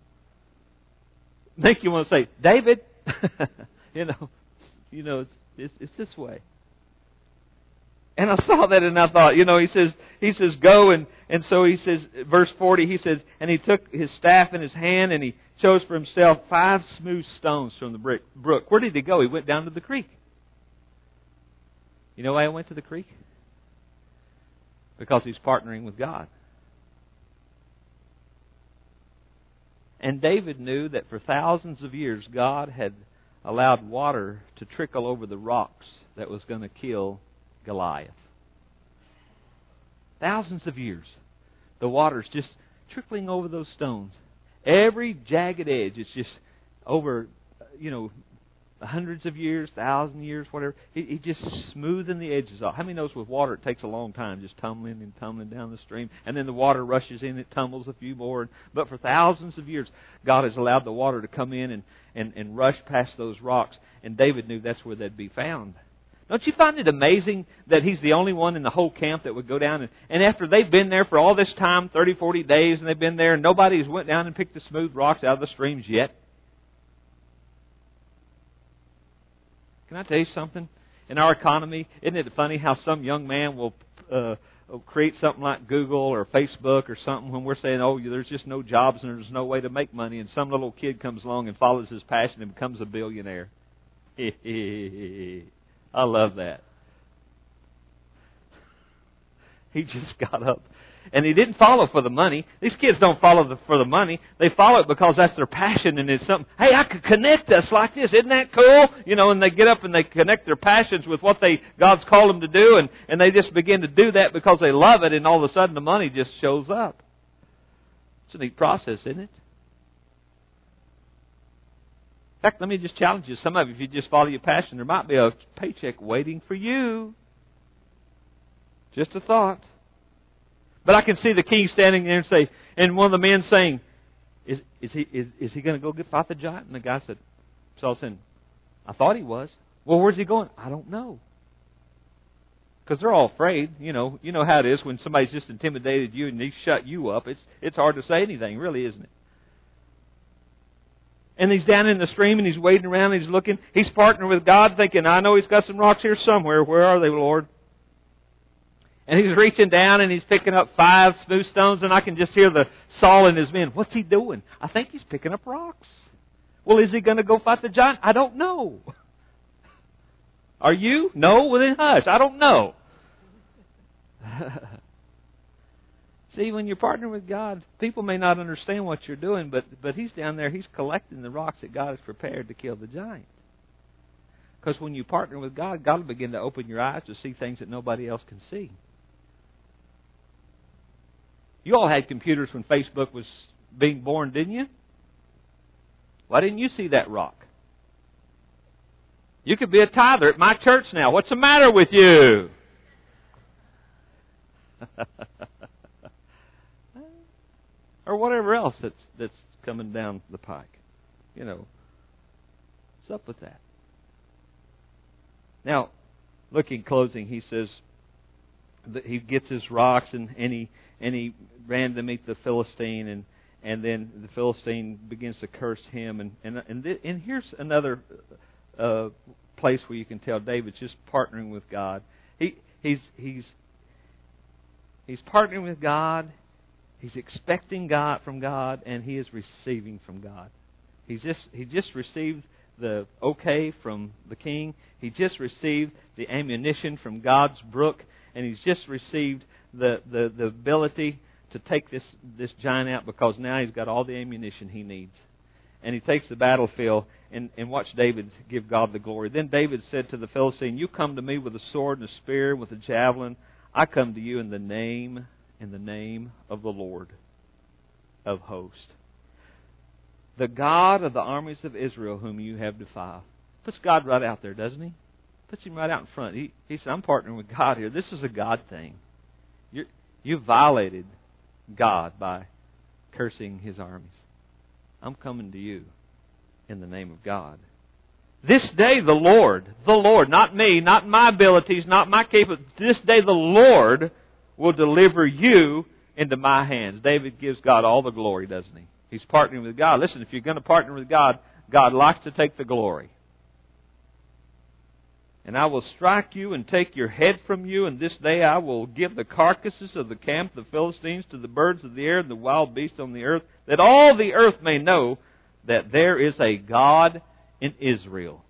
Make you want to say, David, you know, it's this way. And I saw that and I thought, he says, go. And so he says, verse 40, he says, and he took his staff in his hand and he chose for himself 5 smooth stones from the brook. Where did he go? He went down to the creek. You know why he went to the creek? Because he's partnering with God. And David knew that for thousands of years, God had allowed water to trickle over the rocks that was going to kill Goliath. Thousands of years. The water's just trickling over those stones. Every jagged edge is just over, hundreds of years, 1,000 years, whatever. He just smoothing the edges off. How many knows with water it takes a long time just tumbling and tumbling down the stream, and then the water rushes in, it tumbles a few more. But for thousands of years, God has allowed the water to come in and rush past those rocks, and David knew that's where they'd be found. Don't you find it amazing that he's the only one in the whole camp that would go down? And after they've been there for all this time, 30, 40 days, and they've been there, and nobody's went down and picked the smooth rocks out of the streams yet. Can I tell you something? In our economy, isn't it funny how some young man will create something like Google or Facebook or something when we're saying, oh, there's just no jobs and there's no way to make money, and some little kid comes along and follows his passion and becomes a billionaire. I love that. He just got up. And he didn't follow for the money. These kids don't follow for the money. They follow it because that's their passion and it's something, hey, I could connect us like this. Isn't that cool? And they get up and they connect their passions with what God's called them to do, and they just begin to do that because they love it, and all of a sudden the money just shows up. It's a neat process, isn't it? In fact, let me just challenge you. Some of you, if you just follow your passion, there might be a paycheck waiting for you. Just a thought. But I can see the king standing there and one of the men saying, is he going to go fight the giant? And the guy said, Saul said, I thought he was. Well, where's he going? I don't know. Because they're all afraid. You know how it is when somebody's just intimidated you and they shut you up. It's hard to say anything, really, isn't it? And he's down in the stream and he's wading around and he's looking. He's partnering with God thinking, I know he's got some rocks here somewhere. Where are they, Lord? And he's reaching down and he's picking up 5 smooth stones, and I can just hear the Saul and his men. What's he doing? I think he's picking up rocks. Well, is he going to go fight the giant? I don't know. Are you? No? Well, then hush. I don't know. See, when you're partnering with God, people may not understand what you're doing, but he's down there, he's collecting the rocks that God has prepared to kill the giant. Because when you partner with God, God will begin to open your eyes to see things that nobody else can see. You all had computers when Facebook was being born, didn't you? Why didn't you see that rock? You could be a tither at my church now. What's the matter with you? Or whatever else that's coming down the pike. What's up with that? Now, look, in closing, he says that he gets his rocks and he ran to meet the Philistine, and then the Philistine begins to curse him. And here's another place where you can tell David's just partnering with God. He's partnering with God. He's expecting God from God, and he is receiving from God. He just received the okay from the king. He just received the ammunition from God's brook, and he's just received the ability to take this giant out, because now he's got all the ammunition he needs. and he takes the battlefield, and watch David give God the glory. Then David said to the Philistine, you come to me with a sword and a spear, with a javelin. I come to you in the name of the Lord of hosts, the God of the armies of Israel, whom you have defied. Puts God right out there, doesn't he? Puts him right out in front. He said, I'm partnering with God here. This is a God thing. You violated God by cursing His armies. I'm coming to you in the name of God. This day the Lord, not me, not my abilities, not my capabilities, this day the Lord will deliver you into my hands. David gives God all the glory, doesn't he? He's partnering with God. Listen, if you're going to partner with God, God likes to take the glory. And I will strike you and take your head from you, and this day I will give the carcasses of the camp of the Philistines to the birds of the air and the wild beasts on the earth, that all the earth may know that there is a God in Israel.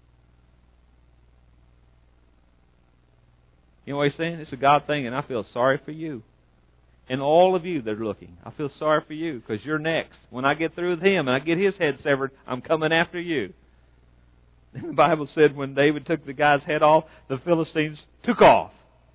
You know what he's saying? It's a God thing, and I feel sorry for you. And all of you that are looking, I feel sorry for you, because you're next. When I get through with him and I get his head severed, I'm coming after you. And the Bible said when David took the guy's head off, the Philistines took off.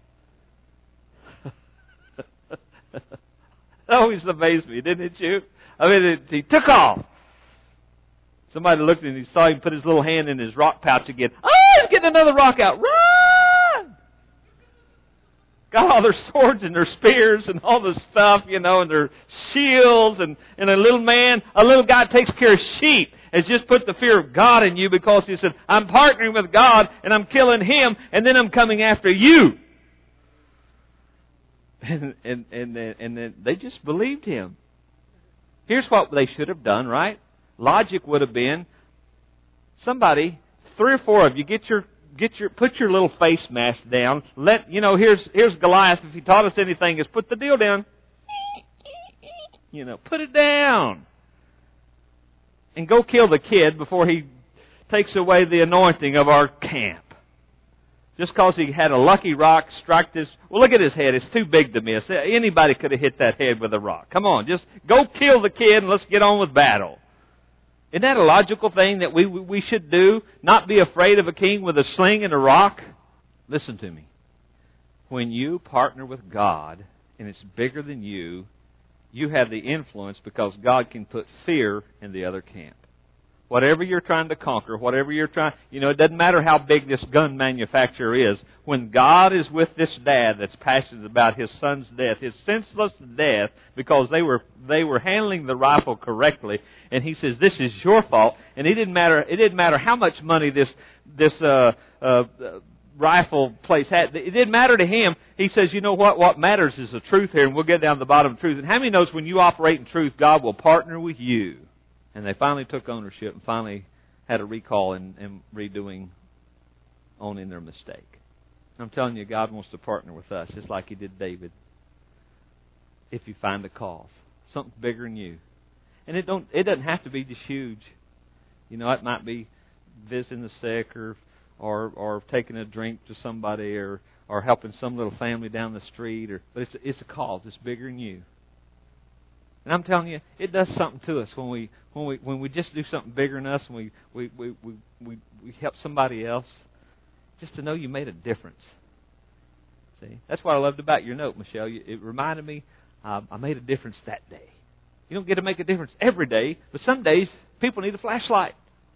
That always amazed me, didn't it, you? I mean, he took off. Somebody looked and he saw him put his little hand in his rock pouch again. Oh, he's getting another rock out. Run! Got all their swords and their spears and all the stuff, and their shields. And a little guy takes care of sheep, has just put the fear of God in you, because he said, I'm partnering with God and I'm killing him, and then I'm coming after you. And then they just believed him. Here's what they should have done, right? Logic would have been, somebody, 3 or 4 of you, put your little face mask down. Here's Goliath. If he taught us anything, is put the deal down. Put it down. And go kill the kid before he takes away the anointing of our camp. Just because he had a lucky rock strike this. Well, look at his head. It's too big to miss. Anybody could have hit that head with a rock. Come on, just go kill the kid and let's get on with battle. Isn't that a logical thing that we should do? Not be afraid of a king with a sling and a rock? Listen to me. When you partner with God and it's bigger than you, you have the influence, because God can put fear in the other camp. Whatever you're trying to conquer, it doesn't matter how big this gun manufacturer is. When God is with this dad that's passionate about his son's death, his senseless death, because they were handling the rifle correctly, and he says, this is your fault, and it didn't matter how much money this rifle place had. It didn't matter to him. He says, you know what? What matters is the truth here, and we'll get down to the bottom of truth. And how many knows when you operate in truth, God will partner with you? And they finally took ownership and finally had a recall and redoing, owning their mistake. I'm telling you, God wants to partner with us, just like He did David. If you find a cause, something bigger than you, and it doesn't have to be just huge. It might be visiting the sick, or taking a drink to somebody, or helping some little family down the street, but it's a cause. It's bigger than you. And I'm telling you, it does something to us when we just do something bigger than us, and we help somebody else. Just to know you made a difference. See, that's what I loved about your note, Michelle. It reminded me I made a difference that day. You don't get to make a difference every day, but some days people need a flashlight.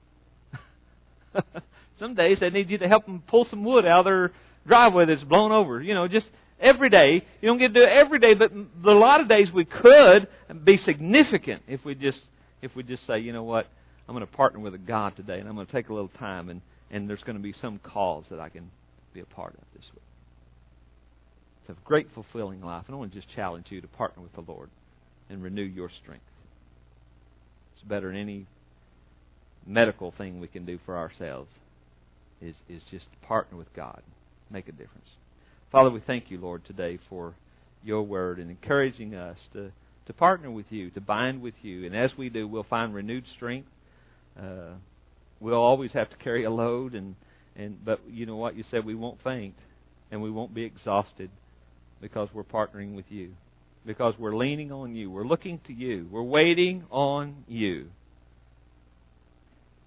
Some days they need you to help them pull some wood out of their driveway that's blown over. Just every day. You don't get to do it every day, but a lot of days we could be significant if we just say, you know what, I'm going to partner with a God today, and I'm going to take a little time, and there's going to be some cause that I can be a part of this week. It's a great, fulfilling life, and I want to just challenge you to partner with the Lord and renew your strength. It's better than any medical thing we can do for ourselves. Is just partner with God, make a difference. Father, we thank you, Lord, today for your word and encouraging us to partner with you, to bind with you. And as we do, we'll find renewed strength. We'll always have to carry a load, but you know what? You said we won't faint and we won't be exhausted because we're partnering with you, because we're leaning on you. We're looking to you. We're waiting on you.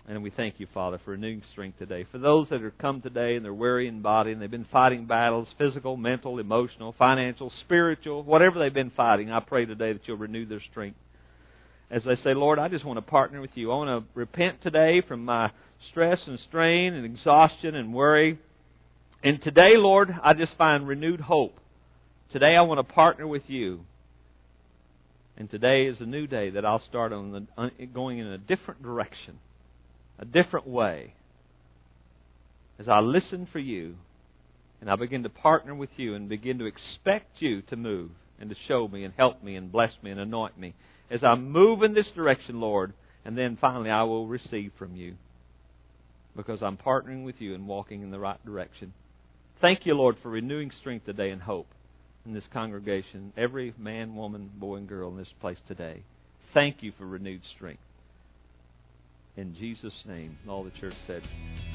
And we thank you, Father, for renewing strength today. For those that have come today and they're weary in body and they've been fighting battles, physical, mental, emotional, financial, spiritual, whatever they've been fighting, I pray today that you'll renew their strength. As they say, Lord, I just want to partner with you. I want to repent today from my stress and strain and exhaustion and worry. And today, Lord, I just find renewed hope. Today I want to partner with you. And today is a new day that I'll start on going in a different direction, a different way. As I listen for you and I begin to partner with you and begin to expect you to move and to show me and help me and bless me and anoint me. As I move in this direction, Lord, and then finally I will receive from you because I'm partnering with you and walking in the right direction. Thank you, Lord, for renewing strength today and hope in this congregation, every man, woman, boy, and girl in this place today. Thank you for renewed strength. In Jesus' name, all the church said.